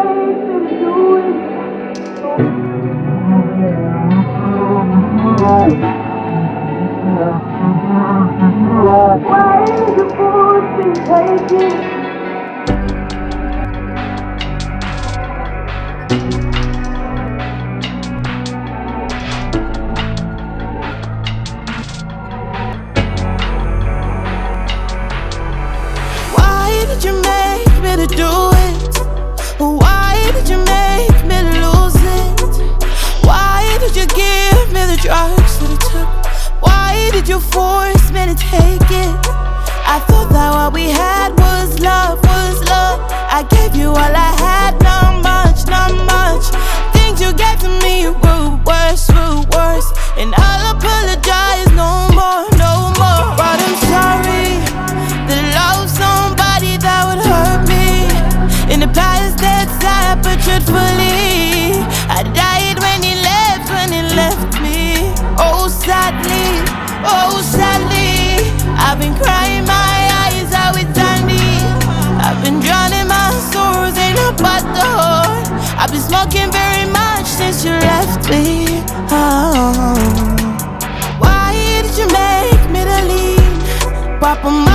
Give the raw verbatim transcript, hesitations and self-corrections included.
Why did you force me to take it? Why did you make me to do it? Why did you make me to lose it? Why did you give me the drugs that it took? Why did you force me to take it? I thought that what we had was love, was love. I gave you all I had, not much, not much. Things you gave to me were worse, were worse. And I'll apologize no more, no more. But I'm sorry that I loved somebody that would hurt me. In the past that's sad, but truthfully I died when he left, when he left me. Oh sadly, oh sadly, I've been crying my eyes out with Dandy. I've been drowning my sorrows in a bottle. I've been smoking very much since you left me. Oh. Why did you make me to leave? Papa,